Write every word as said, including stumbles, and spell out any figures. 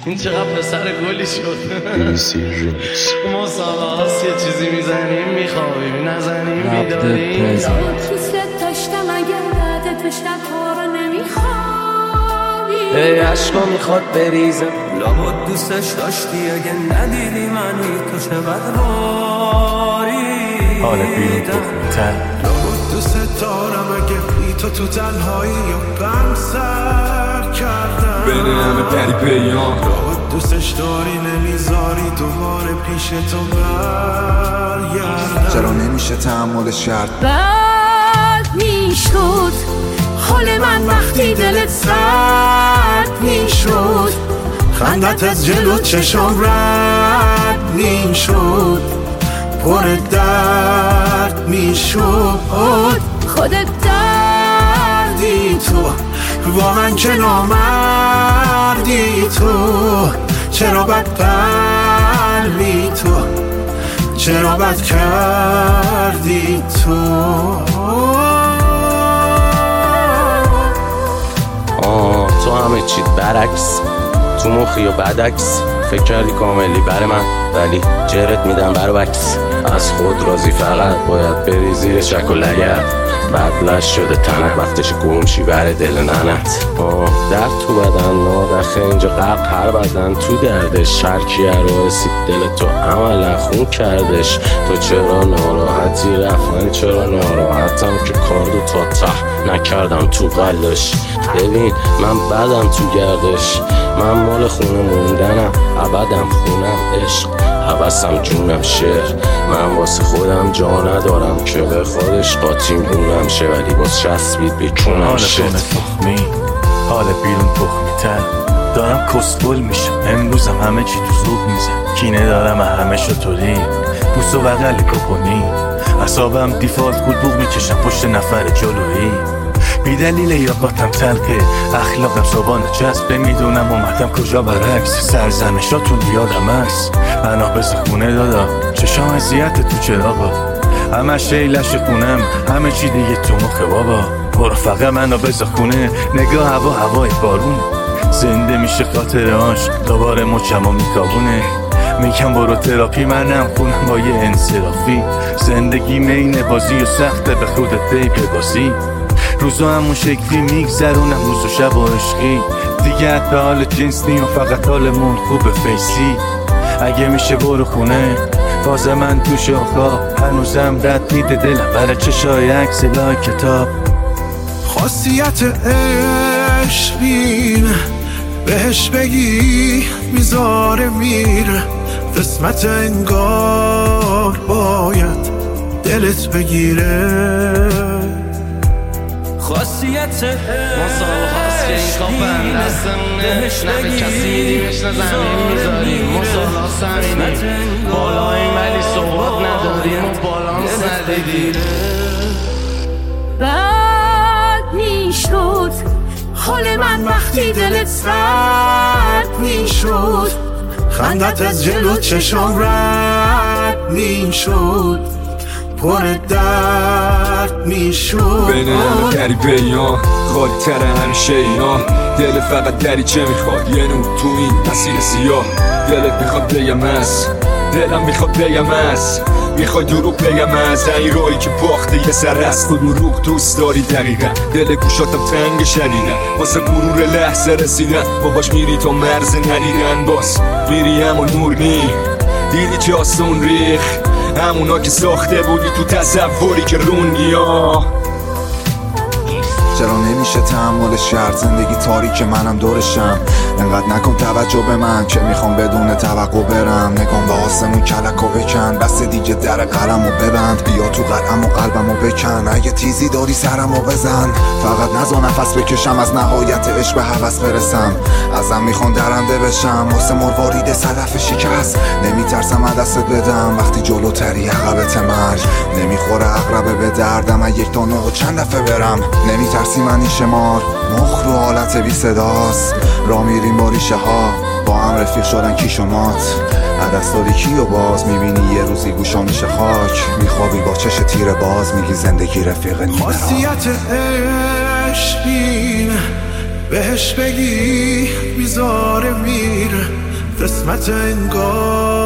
این چقدر پسر گلی شد. مسابقه یه چیزی میزنیم میخوابیم نزنیم بیداریم. دوست داشتم اگر بعد تو شب‌ها رو نمیخوابی ای عشقا میخواد بریزم لابد دوستش داشتی اگه ندیدی منی تو چه بدواری حال بیرون تخمیتر لابد دوست دارم اگه بی تو تو تنهایی یا غم سر کردم بین همه پری پیام لابد دوستش داری نمیذاری دوباره پیش تو برگردم چرا نمیشه تحملش کرد بد میشد حال من وقتی دلت سرد میشد خندت از جلو چشم رد میشد پر درد میشد خودت دردی تو واقعا چه نامردی تو چرا بد قلبی تو چرا بد کردی تو آه تو همه چیت برعکس تو مخی و بدعکس فکر کردی کاملی بر من ولی جرت میدم بر بکس از خود راضی فقط باید بری زیر شک و لگت بدلش شده تنت وقتش گمشی بر دل ننت آه درد تو بدن نادخه اینجا غرق هر بدن تو دردش هر کیه رو رسید دل تو عملا خون کردش تو چرا ناراحتی رفت من چرا ناراحتم که کاردو تا ته نکردم تو قلش ببین من بدم تو گردش من مال خونه موندنم ابدم خونم عشق حوثم جونم شعر من واسه خودم جا ندارم که به خودش قاطیم بونم شه ولی باز چسبید بکنم شد حال تخمی حال بیرون تخمی تر دارم کسبل میشم امروزم همه چی تو زوب میزه کینه دارم همه شطوری بوس و بغل کپونی اصابم دیفالت گلبوغ میکشم پشت نفر جلویی بی دلیل یاقاتم تلقه اخلاقم صبحانه چسبه میدونم اومدم کجا برعکس سرزنشاتون یادم هست بنا بز خونه دادا چشام اذیت تو چراغا همه شیلش خونم همه چی دیگه تو مخه بابا برو فقط منو بز خونه نگاه هوا هوای بارونه زنده میشه خاطرهاش دوباره مچمو میکابونه میگم برو تراپی منم خونم با یه انصرافی زندگی مینه بازی و سخته به خودت دی ببازی روزا همون شکلی میگذرونم روز و شب و عشقی دیگه حتی حال جنس نیم و فقط حالمون خوبه فیسی اگه میشه برو خونه باز من تو شاخا هنوزم رد میده دلم برای چشای عکس لای کتاب خاصیت عشق بین بهش بگی میذاره میره قسمت انگار باید دلت بگیره خاصیت مسابقه هست که این کافن دستمونه نفه کسی دیگهش نزمین میذاریم مسابقه سمینی بالاییم ولی صحبت نداریم و بالانس ندیدیم بد میشد حال من وقتی دلت سرد میشد خندت از جلو چشم رد میشد پر درد میشد بین همه پری پیام خالی تر همه شینا دل فقط دریچه میخواد یه نور تو این مسیر سیاه دلت میخواد بگم از دلم میخواد بگم از میخوای دروغ بگم از این روی که باخته یه سر از کدوم روح دوست داری دقیقا دل گوشاتم تنگ شدیدن واسه مرور لحظه رسیدن باباش میری تا مرز ندیدن باز میری همون نور نی دیدی چه آسون ریخ همونا که ساخته بودی تو تصوری که روندی ها چرا نمیشه تحملش کرد زندگی تاریک منم دورشم انقدر نکن توجه به من که میخوام بدون توقع برم نگام به آسمون کلکو بکن بس دیگه در قلمو ببند بیا تو قلم و قلبمو بکن اگه تیزی داری سرمو بزن فقط نزا نفس بکشم از نهایت عشق به هوس برسم ازم میخوان درنده بشم واسه مروارید صدف شکست نمیترسم از دستت بدم وقتی جلوتری عقبت مرگ نمیخوره عقربه به دردم از یک تا نه چند دفعه برم نمیترسی منی شمار مخ رو حالت بی صداست را میریم با ریشه ها با هم رفیق شدن کی شمات عدست داری کیو باز میبینی یه روزی گوشا میشه خاک میخوابی با چش تیر باز میگی زندگی رفیق نیمه ها خاصیت عشق بین بهش بگی میذاره میره قسمت انگار